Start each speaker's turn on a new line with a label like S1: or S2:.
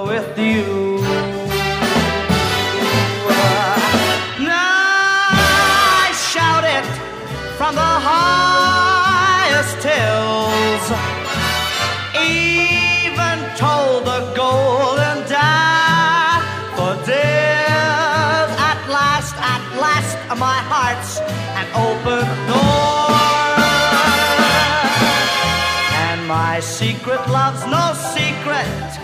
S1: with you. Now I shout it from the highest hills, even told the golden daffodils. At last, my heart's an open door, and my secret love's no secret.